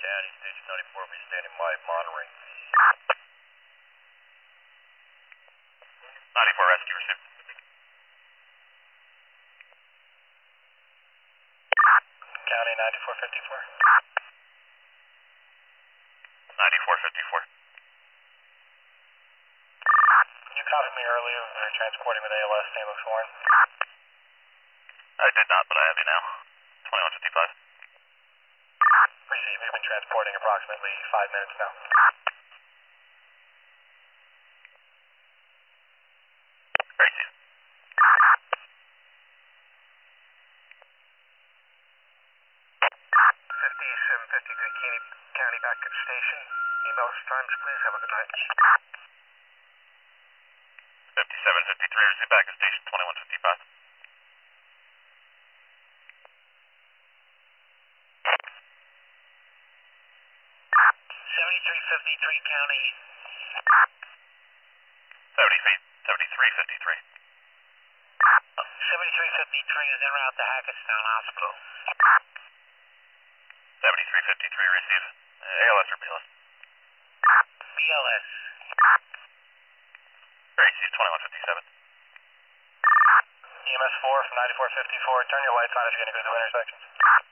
County, Station 94, be standing by, monitoring. 94 rescue received. County 9454. 9454. You copied me earlier when we were transporting with ALS St. Luke's Warren? I did not, but I have you now. 2155. Received. We've been transporting approximately 5 minutes now. Received. 5753 County back at station. Email us times, please. Have a good night. 5753, receive back at station 2155. 7353 County. 7353. 7353 is en route to Hackettstown Hospital. 7353, receive. ALS or BLS? BLS. Received 2157. EMS 4 from 9454. Turn your lights on if you're going to go to intersections.